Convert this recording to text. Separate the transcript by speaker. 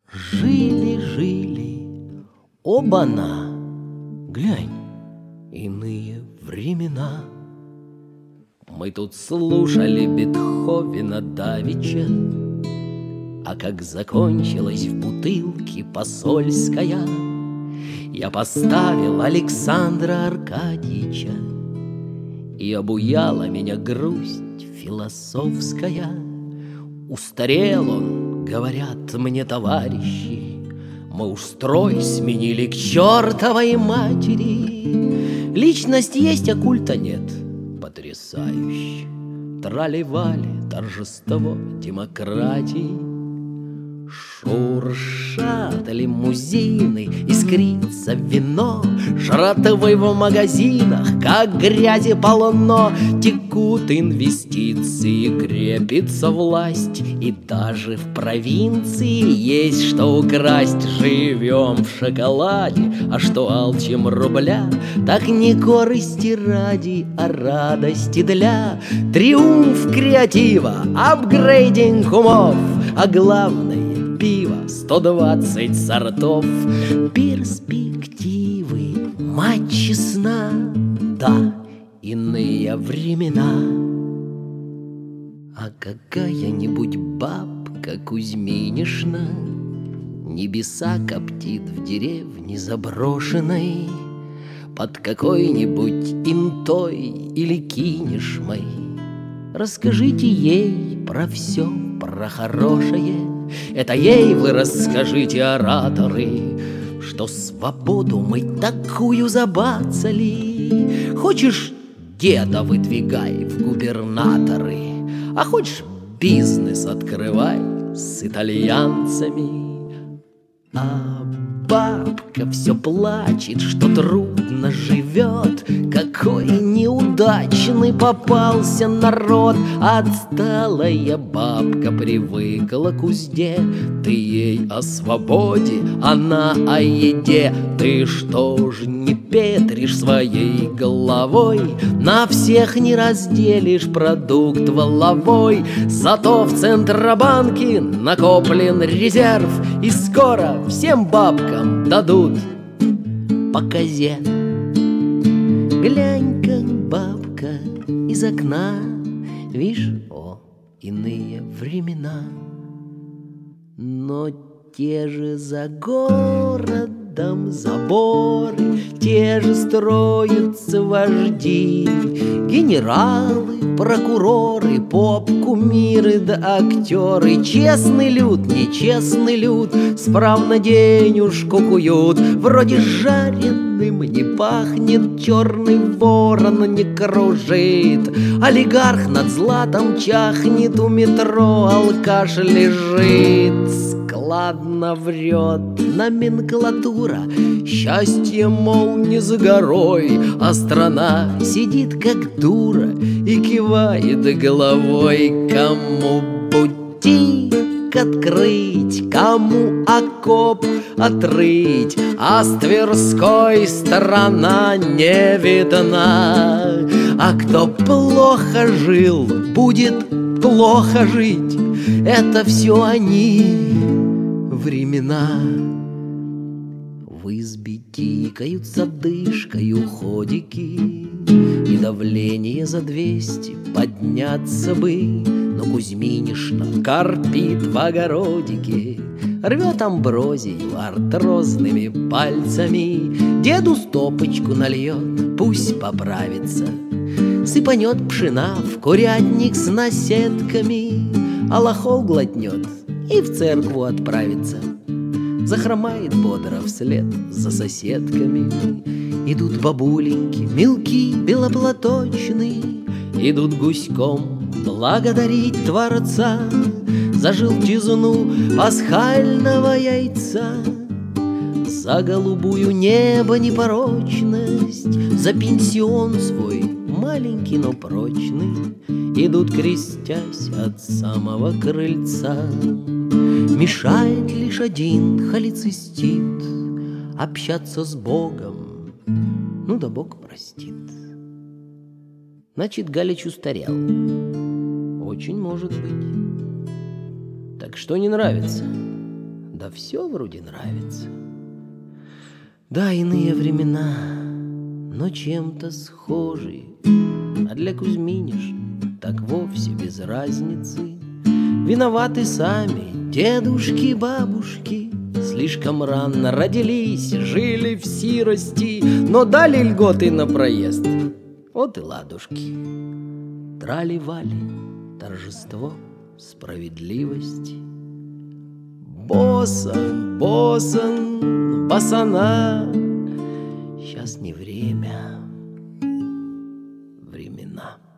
Speaker 1: Жили-жили, оба-на, глянь, иные времена. Мы тут слушали Бетховена давеча, а как закончилась в бутылке посольская, я поставил Александра Аркадьича, и обуяла меня грусть философская. Устарел он, говорят мне товарищи, мы уж строй сменили к чертовой матери. Личность есть, а культа нет. Потрясающе. Трали-вали, торжество демократии. Шуршат лимузины, искрится вино, жратвы в магазинах, как грязи полно. Текут инвестиции, крепится власть, и даже в провинции есть что украсть. Живем в шоколаде, а что алчим рубля, так не корысти ради, а радости для. Триумф креатива, апгрейдинг умов, а главное пиво 120 сортов. Перспективы, мать честна, да, иные времена. А какая-нибудь бабка Кузьминишна небеса коптит в деревне заброшенной под какой-нибудь интой или кинешмой. Расскажите ей про все, про хорошее. Это ей вы расскажите, ораторы, что свободу мы такую забацали. Хочешь, деда выдвигай в губернаторы, а хочешь, бизнес открывай с итальянцами. А бабка все плачет, что трудно живет. Какой неудачный попался народ. Отсталая бабка привыкла к узде. Ты ей о свободе, она о еде. Ты что ж не петришь своей головой? На всех не разделишь продукт валовой. Зато в Центробанке накоплен резерв, и скоро всем бабкам дадут по козе. Глянь-ка, бабка, из окна, вишь, о, иные времена. Но те же за городом заборы, те же строятся вожди, генералы, прокуроры, поп-кумиры да актеры. Честный люд, нечестный люд, справно денежку куют. Вроде жареным не пахнет, черный ворон не кружит. Олигарх над златом чахнет, у метро алкаш лежит. Складно врет номенклатура, счастье, мол, не за горой, а страна сидит как дура и кивает головой. Кому бутик открыть, кому окоп отрыть, а с Тверской сторона не видна. А кто плохо жил, будет плохо жить. Это все они времена. В избе тикают с одышкою ходики, и давление за 200 подняться бы. Но Кузьминишна корпит в огородике, рвет амброзию артрозными пальцами. Деду стопочку нальет, пусть поправится, сыпанет пшена в курятник с наседками, а лохол глотнет и в церкву отправится. Захромает бодро вслед за соседками. Идут бабуленьки, мелки, белоплаточные, идут гуськом благодарить Творца за желтизну пасхального яйца, за голубую небо непорочность, за пенсион свой маленький, но прочный. Идут, крестясь от самого крыльца. Мешает лишь один холецистит общаться с Богом, ну да Бог простит. Значит, Галич устарел. Очень может быть. Так что не нравится? да все вроде нравится. Да, иные времена, но чем-то схожие, а для Кузьминиш так вовсе без разницы. Виноваты сами дедушки, бабушки, слишком рано родились, жили в сирости, но дали льготы на проезд. Вот и ладушки. Трали-вали, торжество справедливости. Боссон, боссон, босана, сейчас не время, времена.